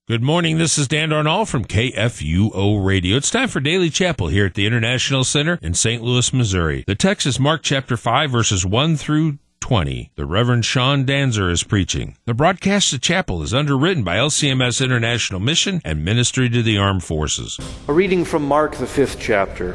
Good morning. This is Dan Darnall from KFUO Radio. It's time for Daily Chapel here at the International Center in St. Louis, Missouri. The text is Mark chapter 5, verses 1 through 20. The Reverend Sean Danzer is preaching. The broadcast of chapel is underwritten by LCMS International Mission and Ministry to the Armed Forces. A reading from Mark, the 5th chapter.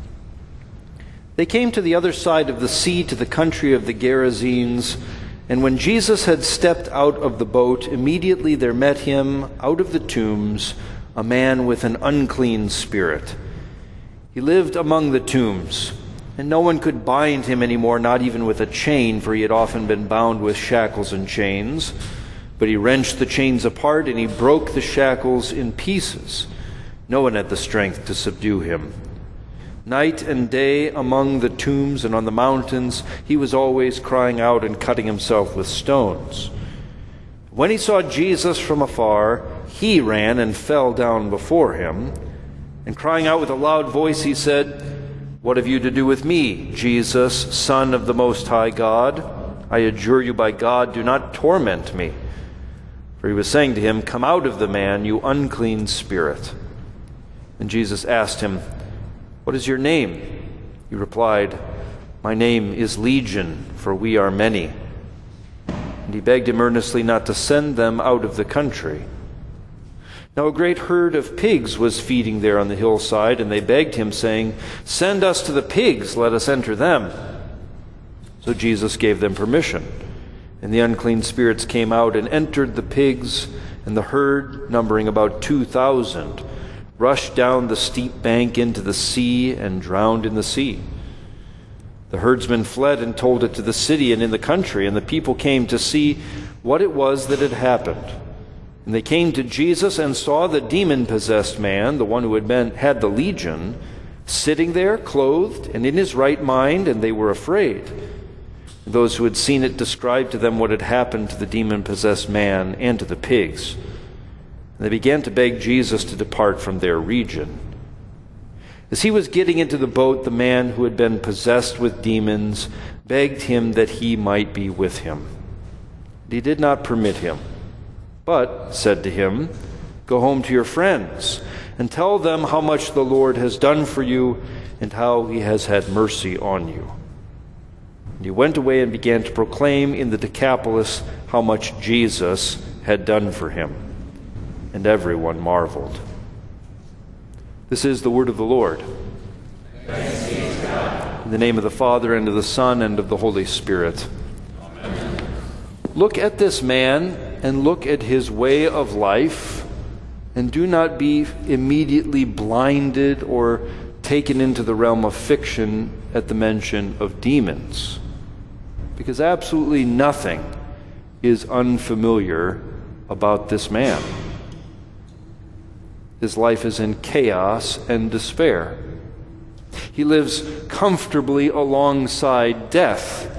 They came to the other side of the sea, to the country of the Gerasenes. And when Jesus had stepped out of the boat, immediately there met him out of the tombs a man with an unclean spirit. He lived among the tombs, and no one could bind him anymore, not even with a chain, for he had often been bound with shackles and chains. But he wrenched the chains apart, and he broke the shackles in pieces. No one had the strength to subdue him. Night and day among the tombs and on the mountains, he was always crying out and cutting himself with stones. When he saw Jesus from afar, he ran and fell down before him. And crying out with a loud voice, he said, "What have you to do with me, Jesus, Son of the Most High God? I adjure you by God, do not torment me." For he was saying to him, "Come out of the man, you unclean spirit." And Jesus asked him, "What is your name?" He replied, "My name is Legion, for we are many." And he begged him earnestly not to send them out of the country. Now a great herd of pigs was feeding there on the hillside, and they begged him, saying, "Send us to the pigs, let us enter them." So Jesus gave them permission. And the unclean spirits came out and entered the pigs, and the herd, numbering about 2,000, rushed down the steep bank into the sea and drowned in the sea. The herdsmen fled and told it to the city and in the country, and the people came to see what it was that had happened. And they came to Jesus and saw the demon-possessed man, the one who had the legion, sitting there, clothed and in his right mind, and they were afraid. And those who had seen it described to them what had happened to the demon-possessed man and to the pigs. And they began to beg Jesus to depart from their region. As he was getting into the boat, the man who had been possessed with demons begged him that he might be with him. And he did not permit him, but said to him, "Go home to your friends and tell them how much the Lord has done for you and how he has had mercy on you." And he went away and began to proclaim in the Decapolis how much Jesus had done for him. And everyone marveled. This is the word of the Lord. Thanks be to God. In the name of the Father, and of the Son, and of the Holy Spirit. Amen. Look at this man, and look at his way of life, and do not be immediately blinded or taken into the realm of fiction at the mention of demons. Because absolutely nothing is unfamiliar about this man. His life is in chaos and despair. He lives comfortably alongside death.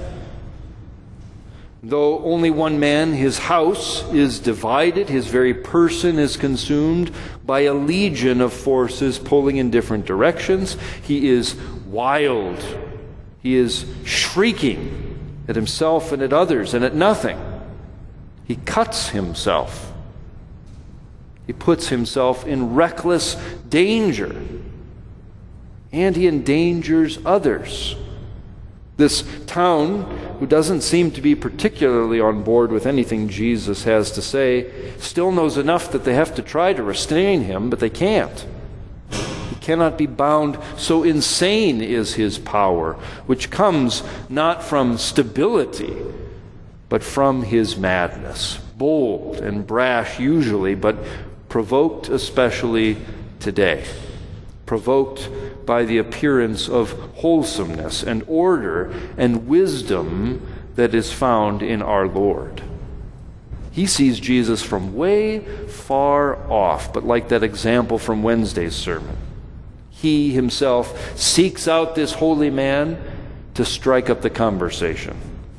Though only one man, his house is divided, his very person is consumed by a legion of forces pulling in different directions. He is wild. He is shrieking at himself and at others and at nothing. He cuts himself. He puts himself in reckless danger, and he endangers others. This town, who doesn't seem to be particularly on board with anything Jesus has to say, still knows enough that they have to try to restrain him, but they can't. He cannot be bound, so insane is his power, which comes not from stability, but from his madness. Bold and brash usually, but provoked especially today. Provoked by the appearance of wholesomeness and order and wisdom that is found in our Lord. He sees Jesus from way far off, but like that example from Wednesday's sermon, he himself seeks out this holy man to strike up the conversation.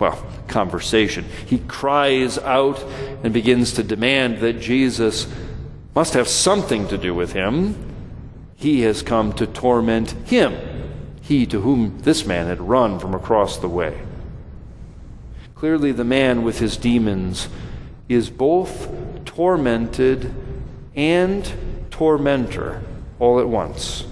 He cries out and begins to demand that Jesus must have something to do with him. He has come to torment him, he to whom this man had run from across the way. Clearly, the man with his demons is both tormented and tormentor all at once.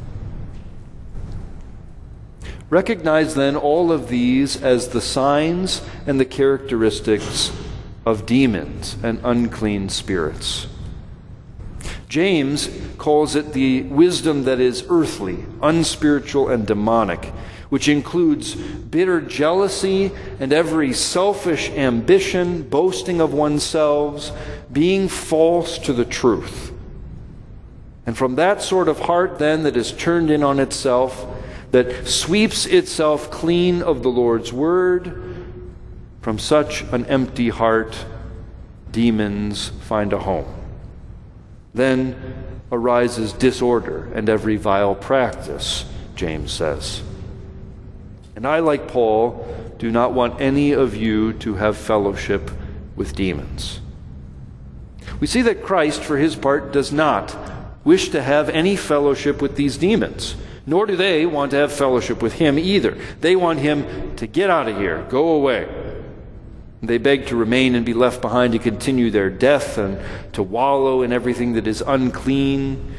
Recognize then all of these as the signs and the characteristics of demons and unclean spirits. James calls it the wisdom that is earthly, unspiritual, and demonic, which includes bitter jealousy and every selfish ambition, boasting of oneself, being false to the truth. And from that sort of heart, then, that is turned in on itself, that sweeps itself clean of the Lord's word, from such an empty heart, demons find a home. Then arises disorder and every vile practice, James says. And I, like Paul, do not want any of you to have fellowship with demons. We see that Christ, for his part, does not wish to have any fellowship with these demons, nor do they want to have fellowship with him either. They want him to get out of here, go away. They beg to remain and be left behind to continue their death and to wallow in everything that is unclean.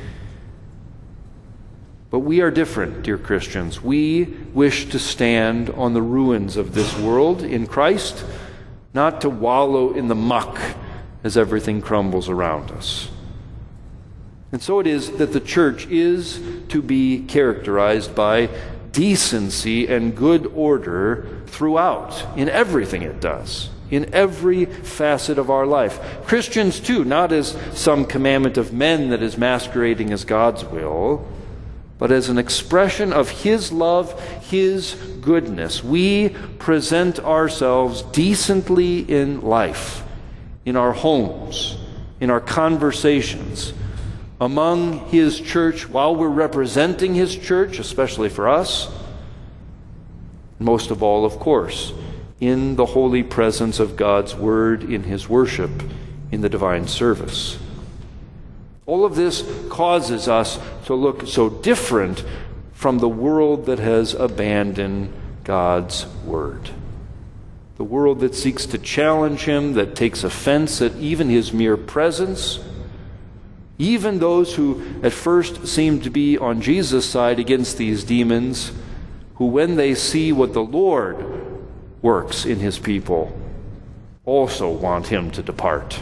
But we are different, dear Christians. We wish to stand on the ruins of this world in Christ, not to wallow in the muck as everything crumbles around us. And so it is that the church is to be characterized by decency and good order throughout, in everything it does, in every facet of our life. Christians, too, not as some commandment of men that is masquerading as God's will, but as an expression of his love, his goodness. We present ourselves decently in life, in our homes, in our conversations, among his church, while we're representing his church, especially for us. Most of all, of course, in the holy presence of God's word, in his worship, in the divine service. All of this causes us to look so different from the world that has abandoned God's word. The world that seeks to challenge him, that takes offense at even his mere presence. Even those who at first seem to be on Jesus' side against these demons, who when they see what the Lord works in his people, also want him to depart.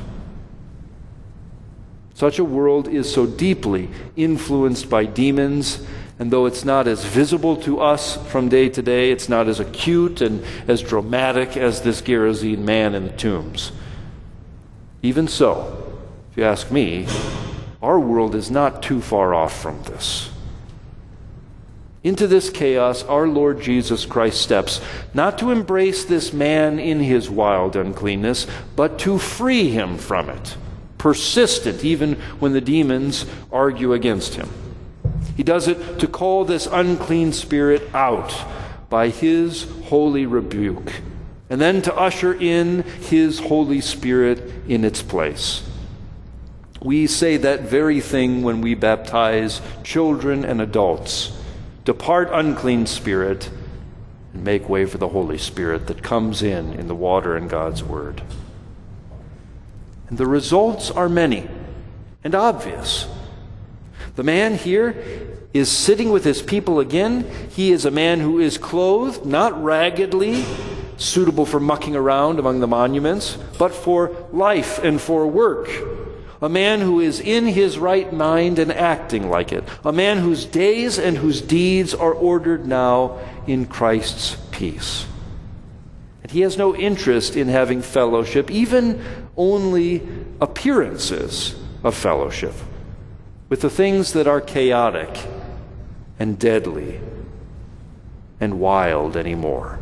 Such a world is so deeply influenced by demons, and though it's not as visible to us from day to day, it's not as acute and as dramatic as this Gerasene man in the tombs. Even so, if you ask me, our world is not too far off from this. Into this chaos, our Lord Jesus Christ steps, not to embrace this man in his wild uncleanness, but to free him from it, persistent even when the demons argue against him. He does it to call this unclean spirit out by his holy rebuke, and then to usher in his Holy Spirit in its place. We say that very thing when we baptize children and adults. Depart, unclean spirit, and make way for the Holy Spirit that comes in the water and God's word. And the results are many and obvious. The man here is sitting with his people again. He is a man who is clothed, not raggedly, suitable for mucking around among the monuments, but for life and for work. A man who is in his right mind and acting like it. A man whose days and whose deeds are ordered now in Christ's peace. And he has no interest in having fellowship, even only appearances of fellowship, with the things that are chaotic and deadly and wild anymore.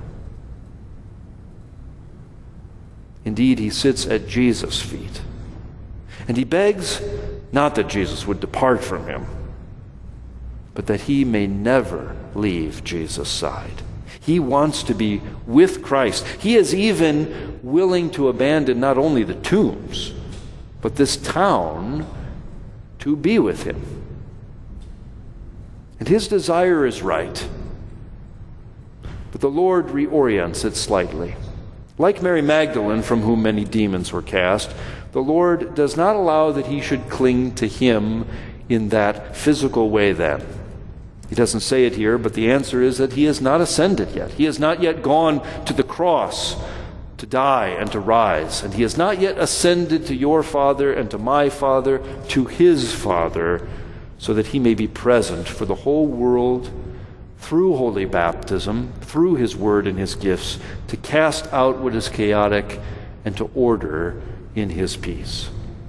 Indeed, he sits at Jesus' feet. And he begs not that Jesus would depart from him, but that he may never leave Jesus' side. He wants to be with Christ. He is even willing to abandon not only the tombs, but this town to be with him. And his desire is right. But the Lord reorients it slightly. Like Mary Magdalene, from whom many demons were cast, The Lord does not allow that he should cling to him in that physical way then. He doesn't say it here, but the answer is that he has not ascended yet. He has not yet gone to the cross to die and to rise. And he has not yet ascended to your Father and to my Father, to his Father, so that he may be present for the whole world through holy baptism, through his word and his gifts, to cast out what is chaotic and to order in his peace.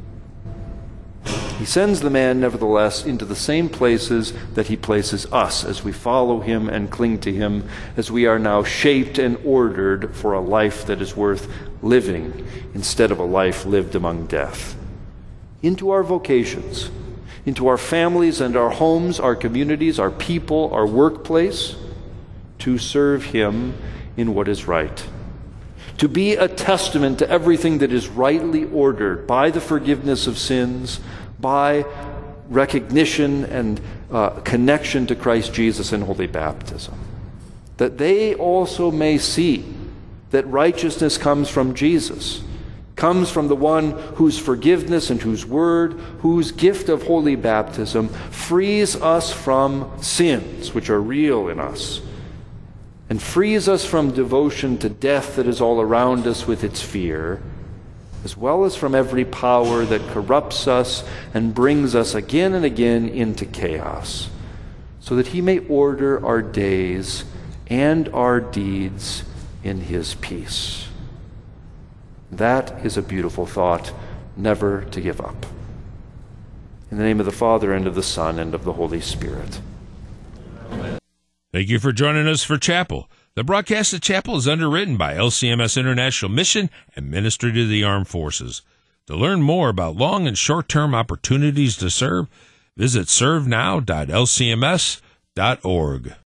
He sends the man, nevertheless, into the same places that he places us as we follow him and cling to him, as we are now shaped and ordered for a life that is worth living instead of a life lived among death. Into our vocations, into our families and our homes, our communities, our people, our workplace, to serve him in what is right. To be a testament to everything that is rightly ordered by the forgiveness of sins, by recognition and connection to Christ Jesus in holy baptism. That they also may see that righteousness comes from Jesus, comes from the one whose forgiveness and whose word, whose gift of holy baptism frees us from sins which are real in us, and frees us from devotion to death that is all around us with its fear, as well as from every power that corrupts us and brings us again and again into chaos, so that he may order our days and our deeds in his peace. That is a beautiful thought, never to give up. In the name of the Father, and of the Son, and of the Holy Spirit. Amen. Thank you for joining us for Chapel. The broadcast of Chapel is underwritten by LCMS International Mission and Ministry to the Armed Forces. To learn more about long and short-term opportunities to serve, visit servenow.lcms.org.